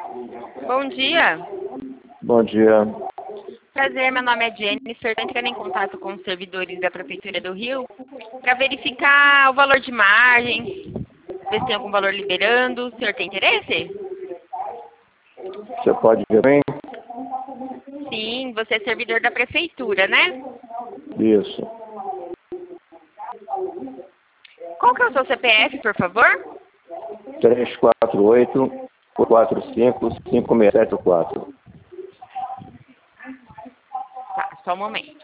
Bom dia. Bom dia. Prazer, meu nome é Jennifer. Estou entrando em contato com os servidores da Prefeitura do Rio para verificar o valor de margem, ver se tem algum valor liberando. O senhor tem interesse? Você pode ver bem? Sim, você é servidor da Prefeitura, né? Isso. Qual que é o seu CPF, por favor? 348-45-5674. Tá, só um momento.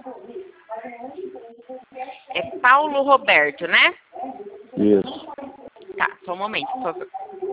É Paulo Roberto, né? Isso. Tá, só um momento, por favor.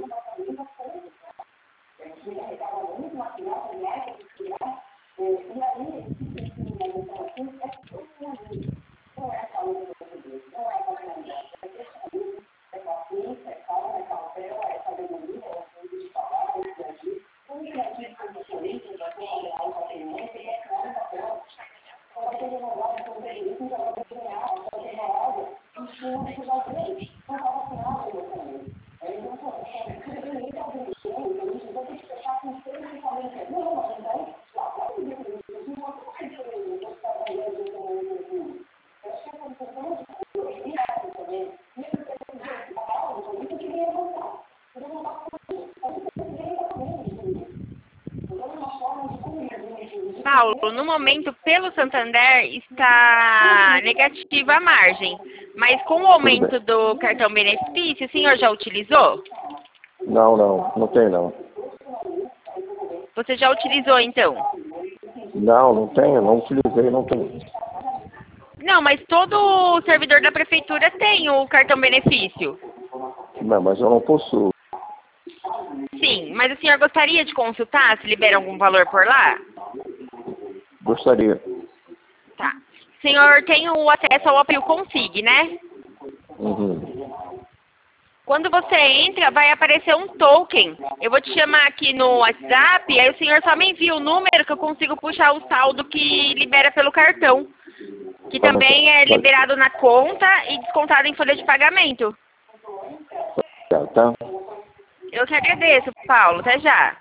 Paulo, no momento, pelo Santander, está negativa a margem. Mas com o aumento do cartão benefício, o senhor já utilizou? Não tem não. Você já utilizou, então? Não tenho, não utilizei, não tenho. Não, mas todo servidor da prefeitura tem o cartão benefício. Não, mas eu não possuo. Sim, mas o senhor gostaria de consultar se libera algum valor por lá? Gostaria. Tá. O senhor tem o acesso ao Apio Config, né? Uhum. Quando você entra, vai aparecer um token. Eu vou te chamar aqui no WhatsApp, aí o senhor só me envia o número que eu consigo puxar o saldo que libera pelo cartão. Que também é liberado na conta e descontado em folha de pagamento. Tá? Eu que agradeço, Paulo. Até já.